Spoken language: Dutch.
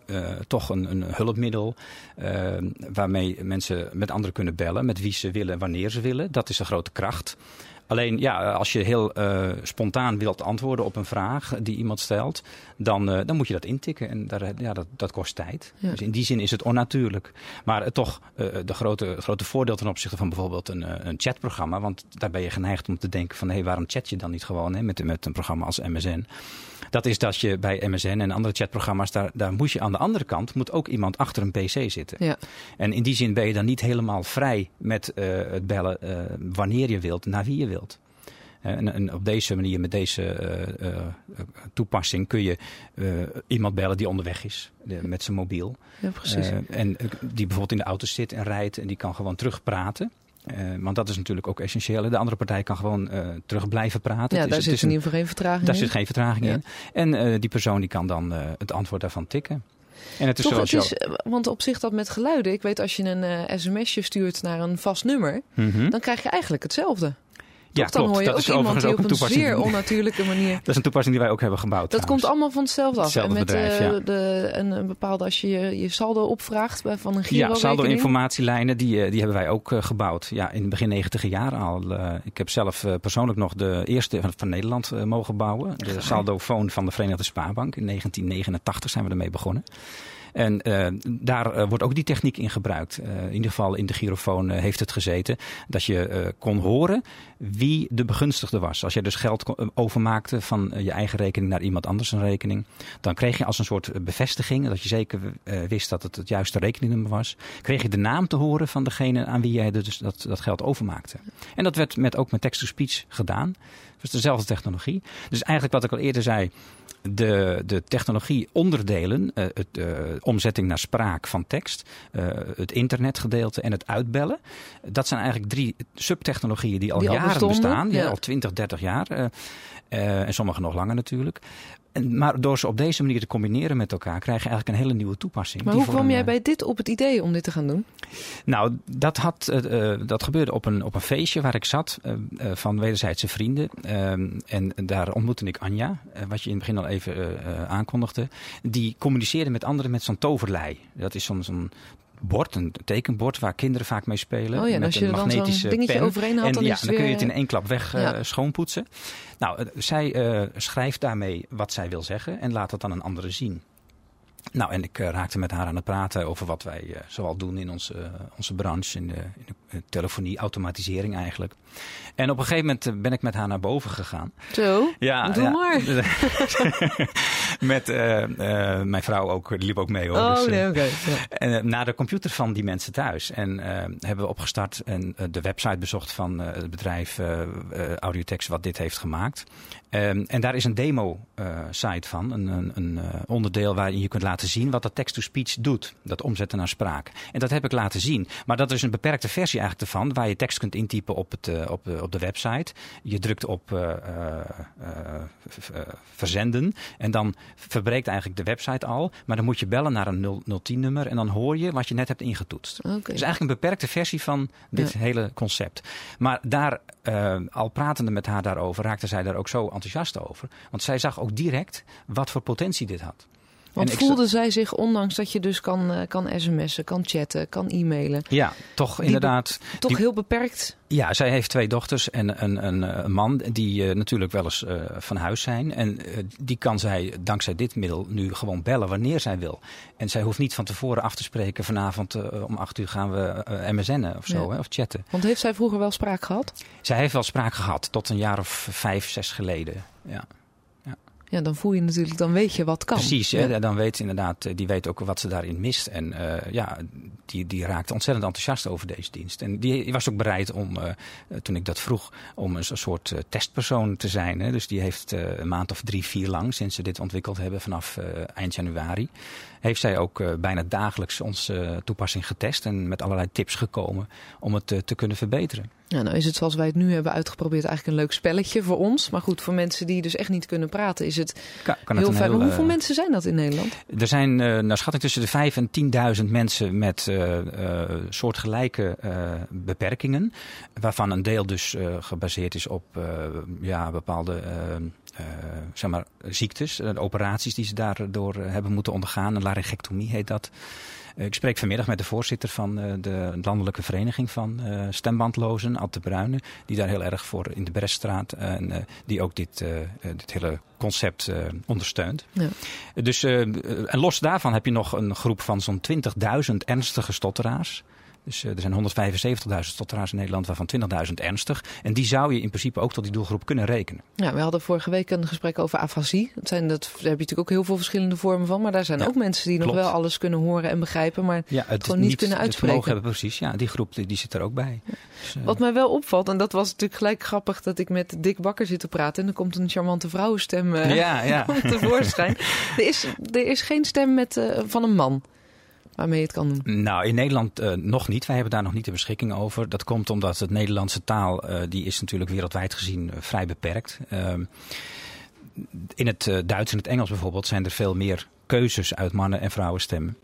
toch een hulpmiddel waarmee mensen met anderen kunnen bellen, met wie ze willen, wanneer ze willen. Dat is een grote kracht. Alleen als je heel spontaan wilt antwoorden op een vraag die iemand stelt, dan moet je dat intikken. En dat kost tijd. Ja. Dus in die zin is het onnatuurlijk. Maar toch de grote voordeel ten opzichte van bijvoorbeeld een chatprogramma. Want daar ben je geneigd om te denken van waarom chat je dan niet gewoon met een programma als MSN. Dat is dat je bij MSN en andere chatprogramma's, daar moet je aan de andere kant moet ook iemand achter een pc zitten. Ja. En in die zin ben je dan niet helemaal vrij met het bellen wanneer je wilt, naar wie je wilt. En op deze manier, met deze toepassing, kun je iemand bellen die onderweg is met zijn mobiel. Ja, precies. En die bijvoorbeeld in de auto zit en rijdt en die kan gewoon terugpraten. Want dat is natuurlijk ook essentieel. De andere partij kan gewoon terug blijven praten. Ja, daar zit in ieder geval geen vertraging in. Daar zit geen vertraging in. En die persoon die kan dan het antwoord daarvan tikken. En het is want op zich dat met geluiden. Ik weet als je een sms'je stuurt naar een vast nummer. Dan krijg je eigenlijk hetzelfde. Ja, dan klopt. hoor je dat ook is iemand die ook op een zeer onnatuurlijke manier. Dat is een toepassing die wij ook hebben gebouwd. Dat komt allemaal van hetzelfde af. Hetzelfde en met bedrijf, een bepaalde, als je je saldo opvraagt van een Giro-rekening. Ja, saldo-informatielijnen, die hebben wij ook gebouwd. Ja, in het begin 90 jaar al. Ik heb zelf persoonlijk nog de eerste van Nederland mogen bouwen. De saldofoon van de Verenigde Spaarbank. In 1989 zijn we ermee begonnen. En daar wordt ook die techniek in gebruikt. In ieder geval in de girofoon heeft het gezeten. Dat je kon horen wie de begunstigde was. Als je dus geld overmaakte van je eigen rekening naar iemand anders een rekening. Dan kreeg je als een soort bevestiging. Dat je zeker wist dat het juiste rekeningnummer was. Kreeg je de naam te horen van degene aan wie jij dus dat geld overmaakte. En dat werd ook met text-to-speech gedaan. Dus dezelfde technologie. Dus eigenlijk wat ik al eerder zei. De technologie onderdelen, omzetting naar spraak van tekst, het internetgedeelte en het uitbellen. Dat zijn eigenlijk 3 subtechnologieën die al jaren bestaan. Ja, al 20, 30 jaar. En sommige nog langer natuurlijk. Maar door ze op deze manier te combineren met elkaar krijg je eigenlijk een hele nieuwe toepassing. Maar hoe kwam jij bij dit op het idee om dit te gaan doen? Nou, dat gebeurde op een feestje waar ik zat van wederzijdse vrienden. En daar ontmoette ik Anja, wat je in het begin al even aankondigde. Die communiceerde met anderen met zo'n toverlei. Dat is zo'n bord, een tekenbord waar kinderen vaak mee spelen. Oh ja, en als je er dan zo'n dingetje overheen had, dan kun je het in 1 klap weg schoonpoetsen. Nou, zij schrijft daarmee wat zij wil zeggen en laat dat dan een andere zien. Nou, en ik raakte met haar aan het praten over wat wij zoal doen in onze branche, in de telefonie, automatisering eigenlijk. En op een gegeven moment ben ik met haar naar boven gegaan. Zo? Ja, doe maar. Met mijn vrouw ook, die liep ook mee hoor. Oh, dus, nee, oké. Ja. Naar de computer van die mensen thuis. En hebben we opgestart en de website bezocht van het bedrijf Audiotext wat dit heeft gemaakt. En daar is een demo-site van, een onderdeel waarin je kunt laten zien wat dat text-to-speech doet. Dat omzetten naar spraak. En dat heb ik laten zien. Maar dat is een beperkte versie eigenlijk ervan, waar je tekst kunt intypen op de website. Je drukt op verzenden en dan verbreekt eigenlijk de website al. Maar dan moet je bellen naar een 010-nummer en dan hoor je wat je net hebt ingetoetst. Okay. Dus eigenlijk een beperkte versie van dit hele concept. Maar daar, al pratende met haar daarover, raakte zij daar ook zo enthousiast over. Want zij zag ook direct wat voor potentie dit had. Want voelde zij zich, ondanks dat je dus kan sms'en, kan chatten, kan e-mailen. Ja, toch inderdaad. Heel beperkt. Ja, zij heeft 2 dochters en een man die natuurlijk wel eens van huis zijn. En die kan zij dankzij dit middel nu gewoon bellen wanneer zij wil. En zij hoeft niet van tevoren af te spreken vanavond om 8 uur gaan we MSN'en of zo, of chatten. Want heeft zij vroeger wel spraak gehad? Zij heeft wel spraak gehad, tot een jaar of 5, 6 geleden, ja. Ja, dan voel je natuurlijk, dan weet je wat kan. Precies, ja. Dan weet inderdaad, die weet ook wat ze daarin mist. En die raakte ontzettend enthousiast over deze dienst. En die was ook bereid om, toen ik dat vroeg, om een soort testpersoon te zijn. Hè. Dus die heeft een maand of 3, 4 lang, sinds ze dit ontwikkeld hebben vanaf eind januari, heeft zij ook bijna dagelijks onze toepassing getest en met allerlei tips gekomen om het te kunnen verbeteren. Ja, nou is het zoals wij het nu hebben uitgeprobeerd eigenlijk een leuk spelletje voor ons. Maar goed, voor mensen die dus echt niet kunnen praten is het kan heel het fijn. Maar hoeveel mensen zijn dat in Nederland? Er zijn naar schatting tussen de 5.000 en 10.000 mensen met soortgelijke beperkingen. Waarvan een deel dus gebaseerd is op bepaalde ziektes. Operaties die ze daardoor hebben moeten ondergaan. Een laryngectomie heet dat. Ik spreek vanmiddag met de voorzitter van de landelijke vereniging van stembandlozen, Ad de Bruyne, die daar heel erg voor in de Breststraat en die ook dit hele concept ondersteunt. Ja. Dus, en los daarvan heb je nog een groep van zo'n 20.000 ernstige stotteraars. Dus er zijn 175.000 stotteraars in Nederland, waarvan 20.000 ernstig. En die zou je in principe ook tot die doelgroep kunnen rekenen. Ja, we hadden vorige week een gesprek over afasie. Daar heb je natuurlijk ook heel veel verschillende vormen van. Maar daar zijn ook mensen die nog wel alles kunnen horen en begrijpen, maar het gewoon niet kunnen uitspreken. Het vermogen hebben, precies. Ja, die groep die zit er ook bij. Ja. Dus, wat mij wel opvalt, en dat was natuurlijk gelijk grappig, dat ik met Dick Bakker zit te praten. En er komt een charmante vrouwenstem tevoorschijn. Er is geen stem van een man waarmee je het kan doen? Nou, in Nederland nog niet. Wij hebben daar nog niet de beschikking over. Dat komt omdat het Nederlandse taal, die is natuurlijk wereldwijd gezien vrij beperkt. In het Duits en het Engels bijvoorbeeld zijn er veel meer keuzes uit mannen- en vrouwenstemmen.